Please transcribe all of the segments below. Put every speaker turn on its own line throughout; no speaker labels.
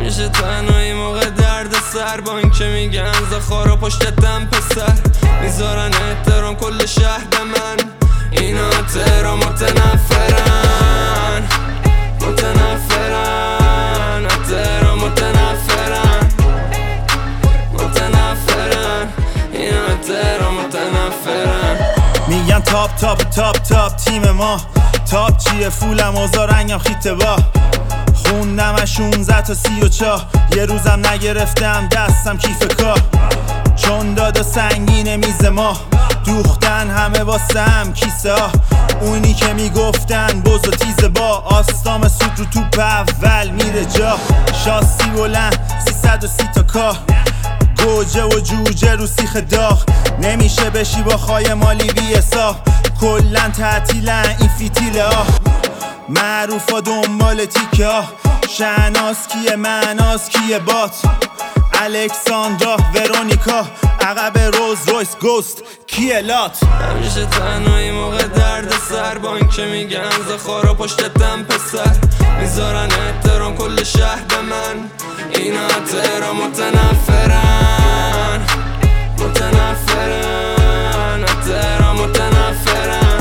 همیشه تنهایی موقع درد سر، با این که میگن زخارا پشتتم پسر، میذارن احترام کل شهر به من. اینا تهران متنفرن، متنفرن، تهران متنفرن، متنفرن، اینا تهران متنفرن.
میگن تاپ تاپ تاپ تاپ تیم ما، تاپ چیه فولم اوزا رنگم خیته با، خوندم از 16 تا 34، یه روزم نگرفتم دستم کیف کار، چون دادا سنگین میز ما، دوختن همه واسم کیسه ها، اونی که میگفتن بز و تیز با، آستام سود رو توپ اول میره جا، شاسی بلند 330 تا کار، گوجه و جوجه رو سیخ داغ، نمیشه بشی با خای مالی بیسا، کلن تعطیلن این فیتیله ها، معروفا دنبال تیکه ها، شهناز کیه معناز کیه بات، الکساندرا ورونیکا، عقب روز رویس گوست کیه لات.
همیشه تنهایی موقع درد سر، با این که میگن زخارا پشتتم پسر، میذارن احترام کل شهر به من. اینا تهران متنفرن، متنفرن، تهران متنفرن،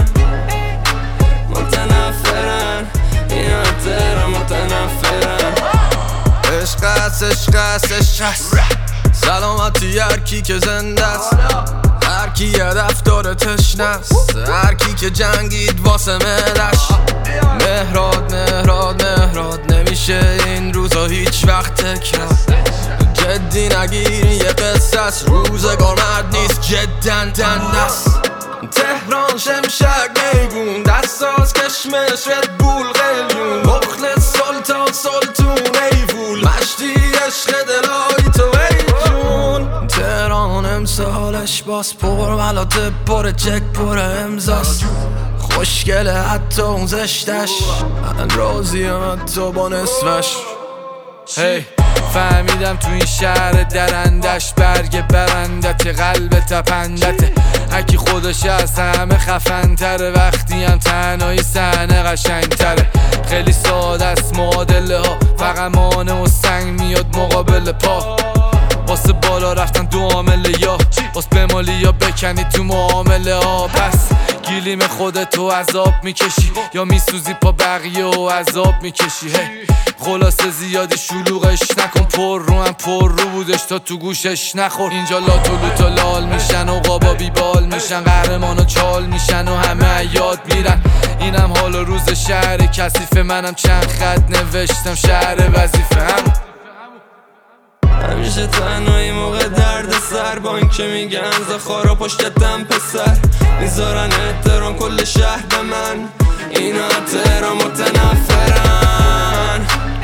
متنفرن، اینا تهران متنفرن.
عشق است عشق است عشق است، سلامتی هر کی که زنده است، هر کی هدف داره تشنه است، هر کی که جنگید واسه ملش. مهراد مهراد مهراد، نمیشه این روزا هیچ وقت تکرار، جدی نگیری یه قصه است، روزگار مرد نیست جدن دند است. تهران شمشک میگون، دستاز کشمش ردبول قلیون، مخلص سلطان سلطون ایوول، مشتی عشق دلایی تو ای جون. تهران امسالش باز پر ملاته پر چک پر امضاست، خوشگله حتی اون زشتش، من راضیم حتی با نصفش.
هی فهمیدم تو این شهر درندش، برگ برندت قلب تپندته، هکی خودش از همه خفن تره، وقتی هم تنهایی صحنه قشنگ تره، خیلی ساده است معادله ها، فقط مانع و سنگ میاد مقابل پا، واسه بالا رفتن دو عامله، یا واسه بمالی یا بکنی تو معامله ها. پس گیلیم خودتو عذاب میکشی، یا میسوزی پا بقیه و عذاب میکشی. هی خلاصه زیادی شلوغش نکن، پر رو هم پر رو بودش تا تو گوشش نخور. اینجا لاتولوتا لال میشن و قابا بیبال میشن، قهرمان و چال میشن و همه یاد میرن. اینم حال و روز شهر کثیف، منم چند خط نوشتم شهر وظیفه هم.
همیشه تنهایی موقع درد سر، با این که میگن زخارا پشتتم پسر، میذارن احترام کل شهر به من. اینا تهران متنفرن،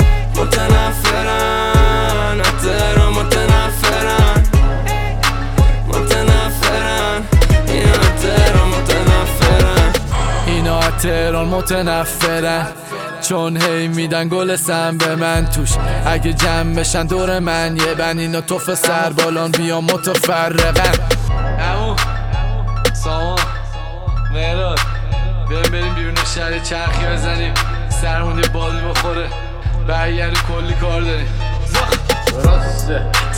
متنفرن، تهران متنفرن، متنفرن، اینا تهران متنفرن.
اینا تهران متنفرن، چون هی میدن گل سم به من توش، اگه جمع بشن دور من یه بن، اینا توف سر بالان بیان متفرقن. امو سامان مهراد، بریم بیرون شهر چرخی بزنیم، سرمون یه بادی بخوره، برگردیم کلی کار داریم. درسته.